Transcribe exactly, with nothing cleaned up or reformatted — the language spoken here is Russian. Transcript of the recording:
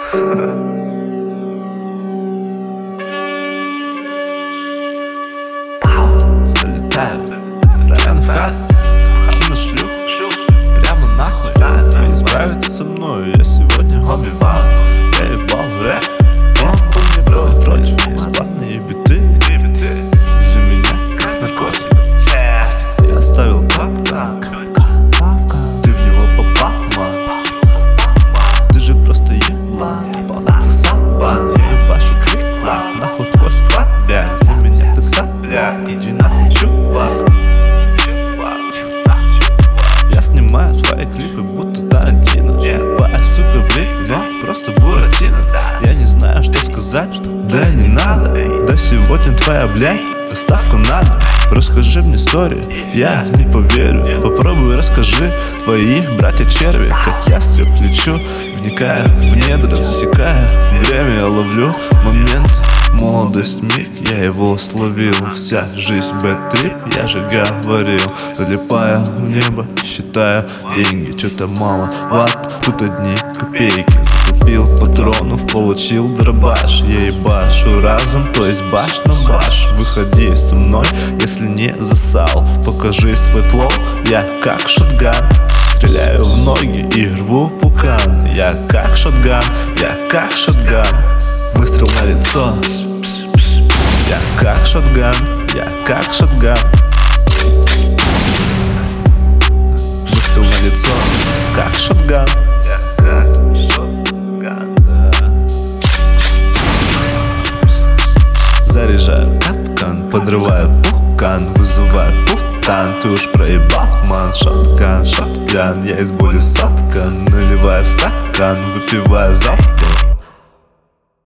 Залетаю пьяный в хат, кину шлюх прямо нахуй. Вы не справитесь со мною, я сегодня убиваю. Я ебал рэп, он не против, против бесплатные биты. Для меня как наркотик. Я оставил капкан, ты в него попал, ман. Ты же просто еблан, тупо отсосал бан. Я ебашу клик-клак, нахуй твой склад, бля. За меня ты сопляк, иди нахуй, чувак. Я снимаю свои клипы, будто Тарантино. Твоя сука, блин, но просто буратино. Я не знаю, что сказать, да не надо. Да сегодня твоя, блядь, доставка надо. Расскажи мне историю, я не поверю. Попробуй расскажи твои братья-черви. Как ястреб лечу, вникая в недра, засекая время, я ловлю момент. Молодость миг, я его словил. Вся жизнь бэд-трип, я же говорил. Залипая в небо, считая деньги. Что-то мало, ват, тут одни копейки. Закупил патронов, получил дробаш. Я ебашу разом, то есть баш на баш. Выходи со мной, если не засал. Покажи свой флоу, я как шотган. Стреляю в ноги и рву пукан. Я как шотган, я как шотган. Выстрел на лицо. Я как шотган, я как шотган. Выстрел на лицо, как шотган. Я как шотган, да. Заряжаю капкан, подрываю пукан, вызываю путан. Ты уж проебал, ман. Шотган, шотган, я из боли соткан. Наливаю стакан, выпиваю залпом.